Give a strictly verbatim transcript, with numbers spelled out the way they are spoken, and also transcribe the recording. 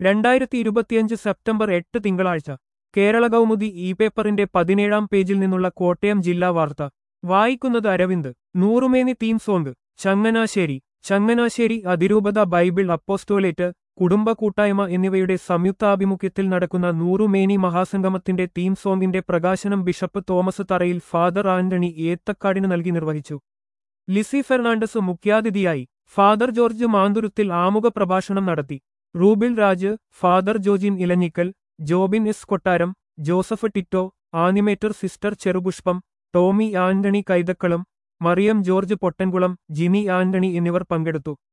രണ്ടായിരത്തി ഇരുപത്തിയഞ്ച് സെപ്റ്റംബർ എട്ട് തിങ്കളാഴ്ച കേരള കൗമുദി ഇ പേപ്പറിന്റെ പതിനേഴാം പേജിൽ നിന്നുള്ള കോട്ടയം ജില്ലാ വാർത്ത വായിക്കുന്നത് അരവിന്ദ്. നൂറുമേനി തീം സോങ് ചങ്ങനാശ്ശേരി. ചങ്ങനാശ്ശേരി അതിരൂപത ബൈബിൾ അപ്പോസ്റ്റോലേറ്റ് കുടുംബ കൂട്ടായ്മ എന്നിവയുടെ സംയുക്താഭിമുഖ്യത്തിൽ നടക്കുന്ന നൂറുമേനി മഹാസംഗമത്തിന്റെ തീം സോങ്ങിന്റെ പ്രകാശനം bishop Thomas Tharayil father Antony ഏത്തക്കാടിന് നൽകി നിർവഹിച്ചു. ലിസി ഫെർണാണ്ടസ് മുഖ്യാതിഥിയായി. ഫാദർ ജോർജ് മാന്തുരുത്തിൽ ആമുഖ പ്രഭാഷണം നടത്തി. Rubil Raj, father Jojin Elanjikkal, Jobin S Kottaram, Joseph Tito, animator sister Cherupushpam, Tommy Antony Kaithakkalam, Mariam George Pottankulam, Jini Antony എന്നിവർ പങ്കെടുത്തു.